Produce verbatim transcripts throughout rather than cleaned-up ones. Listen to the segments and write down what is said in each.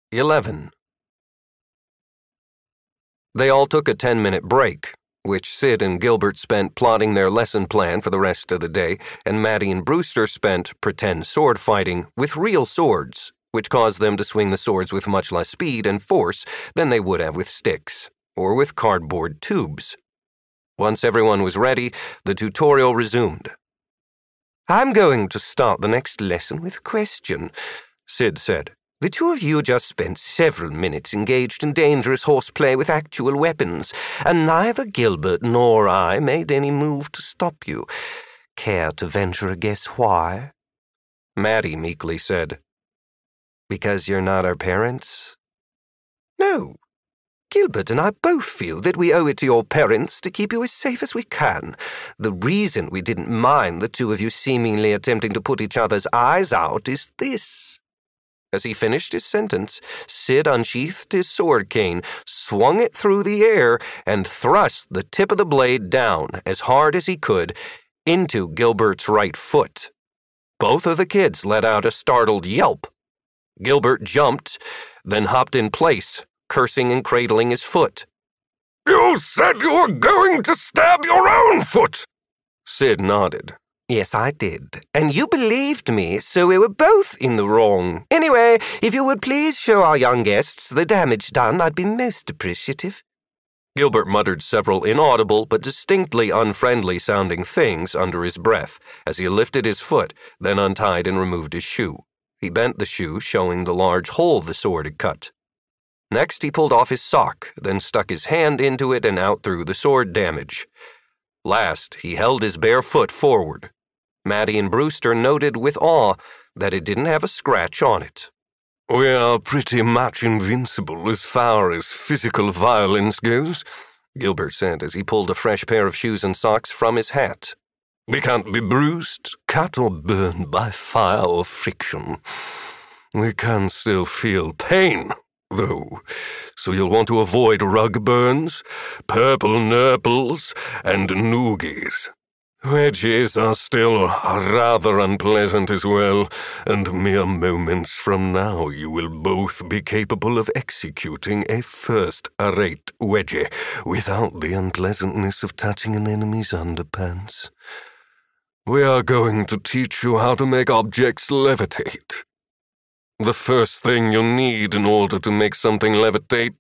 Eleven. They all took a ten-minute break, which Sid and Gilbert spent plotting their lesson plan for the rest of the day, and Maddie and Brewster spent pretend sword fighting with real swords, which caused them to swing the swords with much less speed and force than they would have with sticks, or with cardboard tubes. Once everyone was ready, the tutorial resumed. "I'm going to start the next lesson with a question," Sid said. "The two of you just spent several minutes engaged in dangerous horseplay with actual weapons, and neither Gilbert nor I made any move to stop you. Care to venture a guess why?" Maddie meekly said, "Because you're not our parents?" "No. Gilbert and I both feel that we owe it to your parents to keep you as safe as we can. The reason we didn't mind the two of you seemingly attempting to put each other's eyes out is this." As he finished his sentence, Sid unsheathed his sword cane, swung it through the air, and thrust the tip of the blade down as hard as he could into Gilbert's right foot. Both of the kids let out a startled yelp. Gilbert jumped, then hopped in place, cursing and cradling his foot. "You said you were going to stab your own foot!" Sid nodded. "Yes, I did. And you believed me, so we were both in the wrong. Anyway, if you would please show our young guests the damage done, I'd be most appreciative." Gilbert muttered several inaudible but distinctly unfriendly-sounding things under his breath as he lifted his foot, then untied and removed his shoe. He bent the shoe, showing the large hole the sword had cut. Next, he pulled off his sock, then stuck his hand into it and out through the sword damage. Last, he held his bare foot forward. Maddie and Brewster noted with awe that it didn't have a scratch on it. "We are pretty much invincible as far as physical violence goes," Gilbert said as he pulled a fresh pair of shoes and socks from his hat. "We can't be bruised, cut or burned by fire or friction. We can still feel pain, though, so you'll want to avoid rug burns, purple nurples, and noogies. Wedges are still rather unpleasant as well, and mere moments from now you will both be capable of executing a first-rate wedgie without the unpleasantness of touching an enemy's underpants. We are going to teach you how to make objects levitate. The first thing you'll need in order to make something levitate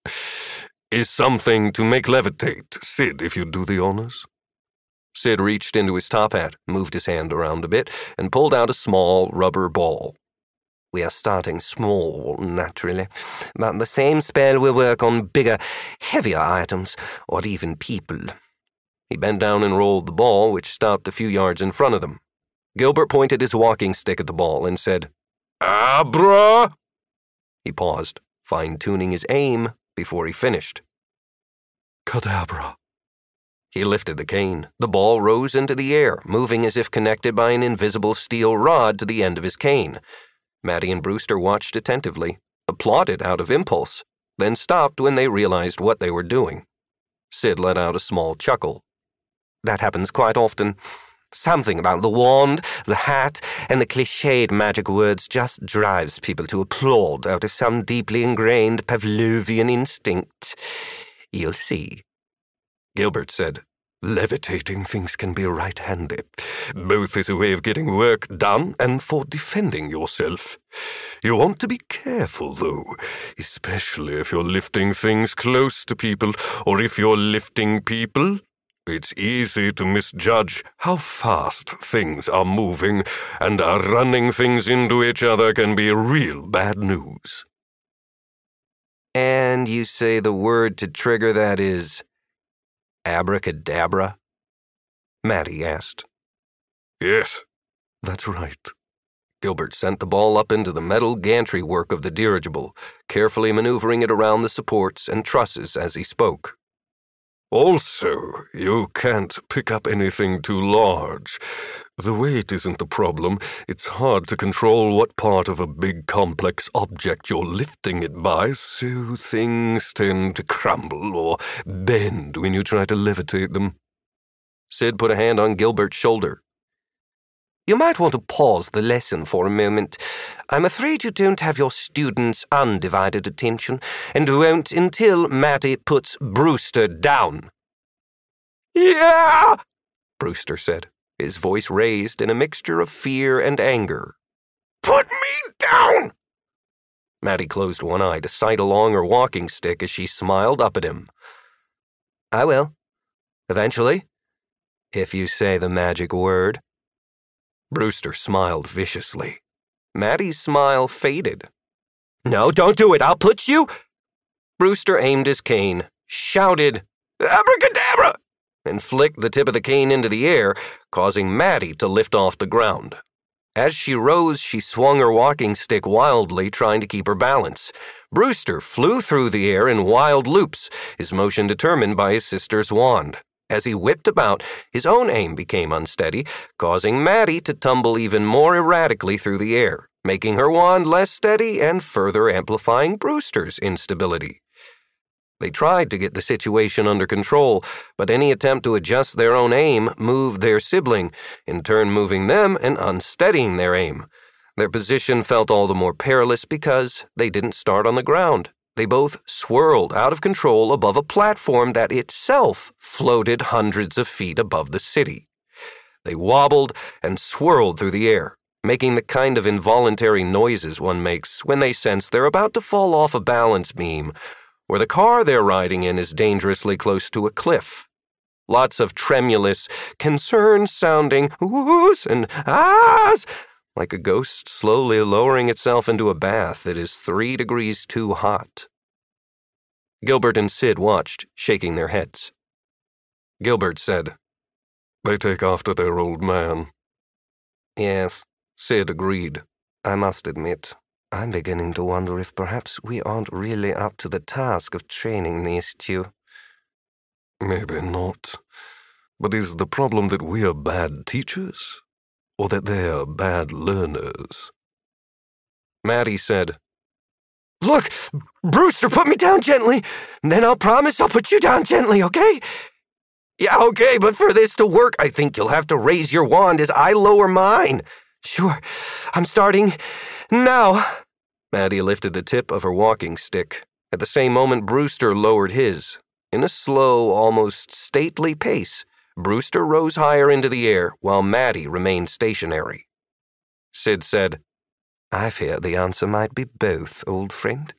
is something to make levitate. Sid, if you do the honors." Sid reached into his top hat, moved his hand around a bit, and pulled out a small rubber ball. "We are starting small, naturally, but the same spell will work on bigger, heavier items, or even people." He bent down and rolled the ball, which stopped a few yards in front of them. Gilbert pointed his walking stick at the ball and said, "Abra!" He paused, fine-tuning his aim before he finished. "Cadabra." He lifted the cane. The ball rose into the air, moving as if connected by an invisible steel rod to the end of his cane. Maddie and Brewster watched attentively, applauded out of impulse, then stopped when they realized what they were doing. Sid let out a small chuckle. "That happens quite often. Something about the wand, the hat, and the cliched magic words just drives people to applaud out of some deeply ingrained Pavlovian instinct. You'll see." Gilbert said, "Levitating things can be right-handed, both as a way of getting work done and for defending yourself. You want to be careful, though, especially if you're lifting things close to people, or if you're lifting people. It's easy to misjudge how fast things are moving, and uh, running things into each other can be real bad news." "And you say the word to trigger that is abracadabra?" Maddie asked. "Yes, that's right." Gilbert sent the ball up into the metal gantry work of the dirigible, carefully maneuvering it around the supports and trusses as he spoke. "Also, you can't pick up anything too large. The weight isn't the problem. It's hard to control what part of a big complex object you're lifting it by, so things tend to crumble or bend when you try to levitate them." Sid put a hand on Gilbert's shoulder. You might want to pause the lesson for a moment. I'm afraid you don't have your students' undivided attention, and won't until Maddie puts Brewster down." "Yeah!" Brewster said, his voice raised in a mixture of fear and anger. "Put me down!" Maddie closed one eye to sight along her walking stick as she smiled up at him. "I will. Eventually. If you say the magic word." Brewster smiled viciously. Maddie's smile faded. "No, don't do it. I'll put you—" Brewster aimed his cane, shouted, "Abracadabra!" and flicked the tip of the cane into the air, causing Maddie to lift off the ground. As she rose, she swung her walking stick wildly, trying to keep her balance. Brewster flew through the air in wild loops, his motion determined by his sister's wand. As he whipped about, his own aim became unsteady, causing Maddie to tumble even more erratically through the air, making her wand less steady and further amplifying Brewster's instability. They tried to get the situation under control, but any attempt to adjust their own aim moved their sibling, in turn moving them and unsteadying their aim. Their position felt all the more perilous because they didn't start on the ground. They both swirled out of control above a platform that itself floated hundreds of feet above the city. They wobbled and swirled through the air, making the kind of involuntary noises one makes when they sense they're about to fall off a balance beam, or the car they're riding in is dangerously close to a cliff. Lots of tremulous, concerned-sounding oohs and ahs, like a ghost slowly lowering itself into a bath that is three degrees too hot. Gilbert and Sid watched, shaking their heads. Gilbert said, "They take after their old man." "Yes," Sid agreed. "I must admit, I'm beginning to wonder if perhaps we aren't really up to the task of training these two." "Maybe not. But is the problem that we are bad teachers, or that they are bad learners?" Maddie said, "Look, Brewster, put me down gently. Then I'll promise I'll put you down gently, okay?" "Yeah, okay, but for this to work, I think you'll have to raise your wand as I lower mine." "Sure, I'm starting now." Maddie lifted the tip of her walking stick. At the same moment, Brewster lowered his. In a slow, almost stately pace, Brewster rose higher into the air while Maddie remained stationary. Sid said, "I fear the answer might be both, old friend."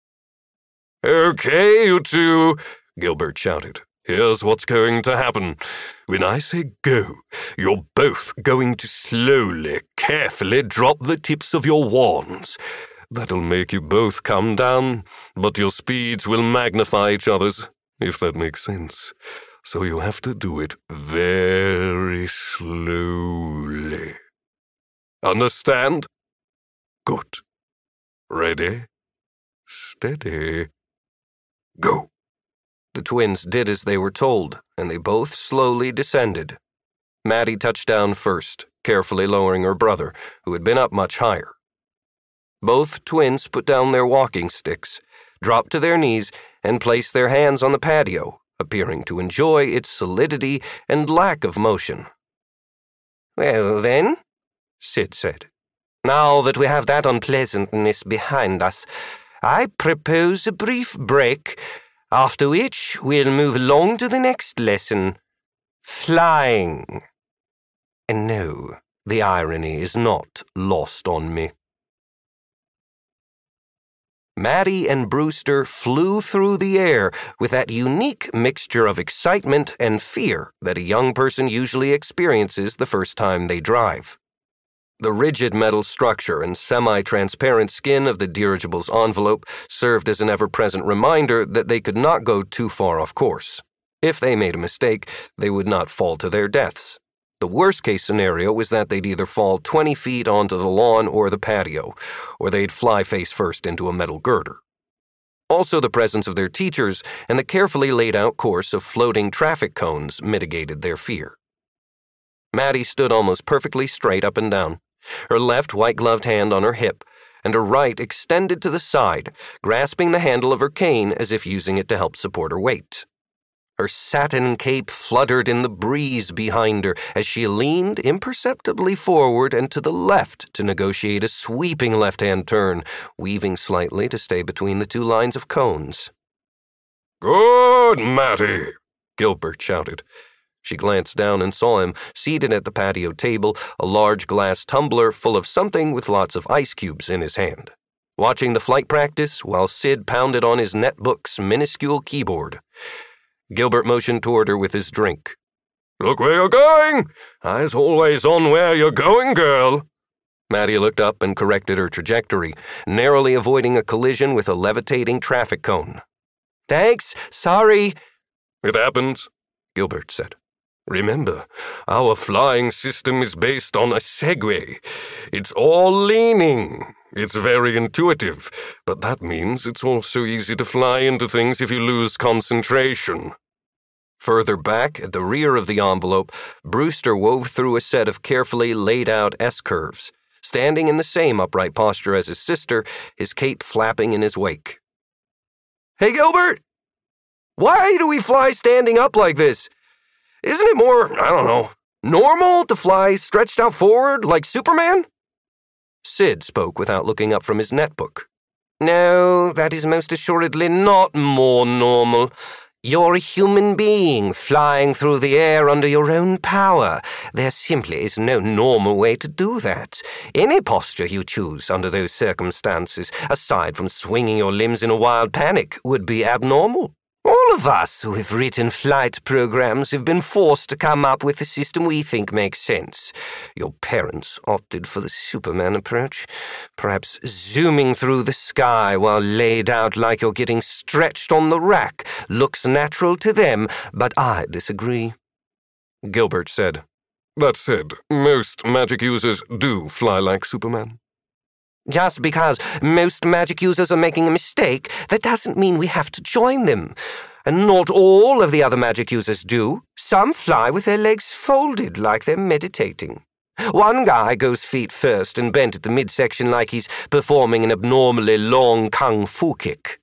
"Okay, you two," Gilbert shouted. "Here's what's going to happen. When I say go, you're both going to slowly, carefully drop the tips of your wands. That'll make you both come down, but your speeds will magnify each other's, if that makes sense. So you have to do it very slowly. Understand? Good. Ready? Steady. Go." The twins did as they were told, and they both slowly descended. Maddie touched down first, carefully lowering her brother, who had been up much higher. Both twins put down their walking sticks, dropped to their knees, and placed their hands on the patio, appearing to enjoy its solidity and lack of motion. "Well then," Sid said, "now that we have that unpleasantness behind us, I propose a brief break, after which we'll move along to the next lesson, flying." And no, the irony is not lost on me. Maddie and Brewster flew through the air with that unique mixture of excitement and fear that a young person usually experiences the first time they drive. The rigid metal structure and semi-transparent skin of the dirigible's envelope served as an ever-present reminder that they could not go too far off course. If they made a mistake, they would not fall to their deaths. The worst-case scenario was that they'd either fall twenty feet onto the lawn or the patio, or they'd fly face-first into a metal girder. Also, the presence of their teachers and the carefully laid-out course of floating traffic cones mitigated their fear. Maddie stood almost perfectly straight up and down, her left white-gloved hand on her hip, and her right extended to the side, grasping the handle of her cane as if using it to help support her weight. Her satin cape fluttered in the breeze behind her as she leaned imperceptibly forward and to the left to negotiate a sweeping left-hand turn, weaving slightly to stay between the two lines of cones. "Good, Matty!" Gilbert shouted. She glanced down and saw him, seated at the patio table, a large glass tumbler full of something with lots of ice cubes in his hand, watching the flight practice while Sid pounded on his netbook's minuscule keyboard. Gilbert motioned toward her with his drink. "Look where you're going! Eyes always on where you're going, girl." Matty looked up and corrected her trajectory, narrowly avoiding a collision with a levitating traffic cone. "Thanks, sorry." "It happens," Gilbert said. "Remember, our flying system is based on a Segway. It's all leaning. It's very intuitive, but that means it's also easy to fly into things if you lose concentration." Further back, at the rear of the envelope, Brewster wove through a set of carefully laid-out S-curves, standing in the same upright posture as his sister, his cape flapping in his wake. "Hey, Gilbert! Why do we fly standing up like this? Isn't it more, I don't know, normal to fly stretched out forward like Superman?" Sid spoke without looking up from his netbook. "No, that is most assuredly not more normal. You're a human being flying through the air under your own power. There simply is no normal way to do that. Any posture you choose under those circumstances, aside from swinging your limbs in a wild panic, would be abnormal. All of us who have written flight programs have been forced to come up with a system we think makes sense. Your parents opted for the Superman approach. Perhaps zooming through the sky while laid out like you're getting stretched on the rack looks natural to them, but I disagree." Gilbert said, "That said, most magic users do fly like Superman." "Just because most magic users are making a mistake, that doesn't mean we have to join them. And not all of the other magic users do. Some fly with their legs folded like they're meditating. One guy goes feet first and bent at the midsection like he's performing an abnormally long kung fu kick."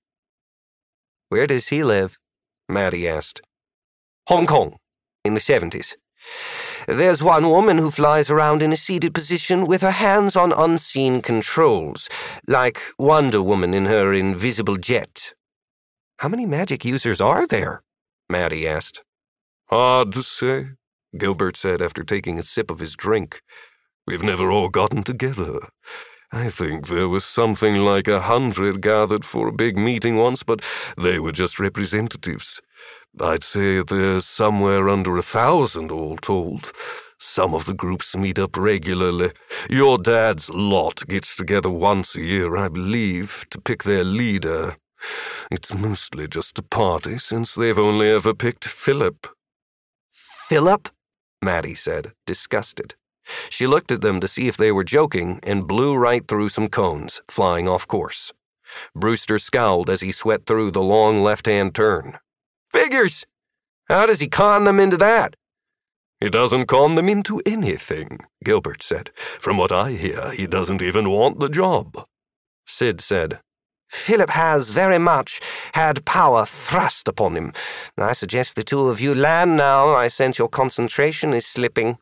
"Where does he live?" Matty asked. "Hong Kong, in the seventies. There's one woman who flies around in a seated position with her hands on unseen controls, like Wonder Woman in her invisible jet." "How many magic users are there?" Matty asked. "Hard to say," Gilbert said after taking a sip of his drink. "We've never all gotten together. I think there was something like a hundred gathered for a big meeting once, but they were just representatives. I'd say there's somewhere under a thousand all told. Some of the groups meet up regularly. Your dad's lot gets together once a year, I believe, to pick their leader. It's mostly just a party, since they've only ever picked Philip." "Philip?" Matty said, disgusted. She looked at them to see if they were joking and blew right through some cones, flying off course. Brewster scowled as he swept through the long left-hand turn. "Figures! How does he con them into that?" "He doesn't con them into anything," Gilbert said. "From what I hear, he doesn't even want the job." Sid said, "Philip has very much had power thrust upon him. I suggest the two of you land now. I sense your concentration is slipping."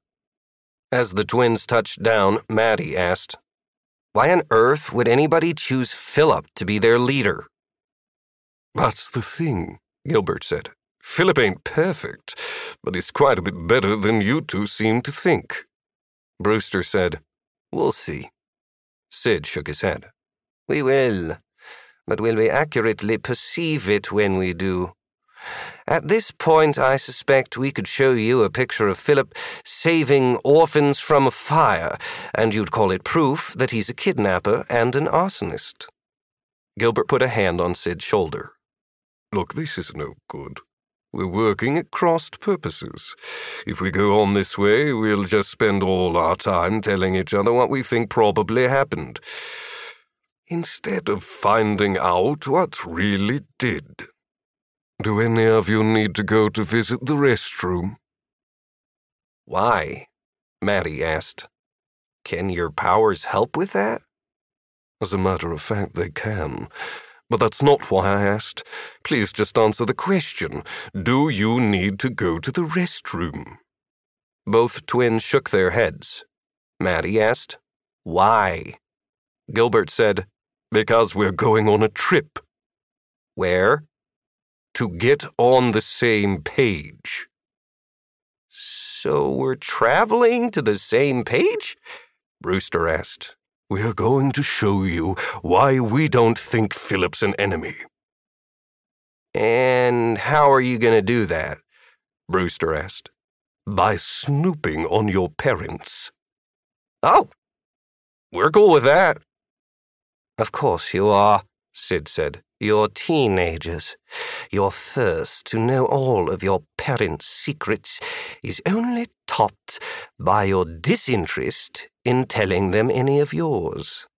As the twins touched down, Matty asked, "Why on earth would anybody choose Philip to be their leader?" "That's the thing," Gilbert said. "Philip ain't perfect, but he's quite a bit better than you two seem to think." Brewster said, "We'll see." Sid shook his head. "We will, but will we accurately perceive it when we do? At this point, I suspect we could show you a picture of Philip saving orphans from a fire, and you'd call it proof that he's a kidnapper and an arsonist." Gilbert put a hand on Sid's shoulder. "Look, this is no good. We're working at crossed purposes. If we go on this way, we'll just spend all our time telling each other what we think probably happened, instead of finding out what really did. Do any of you need to go to visit the restroom?" "Why?" Matty asked. "Can your powers help with that?" "As a matter of fact, they can. But that's not why I asked. Please just answer the question. Do you need to go to the restroom? Both twins shook their heads. Maddie asked, "Why?" Gilbert said, "Because we're going on a trip." "Where?" "To get on the same page." "So we're traveling to the same page?" Brewster asked. "We're going to show you why we don't think Philip's an enemy." "And how are you going to do that?" Brewster asked. "By snooping on your parents." "Oh, we're cool with that." "Of course you are," Sid said. "You're teenagers. Your thirst to know all of your parents' secrets is only topped by your disinterest in telling them any of yours."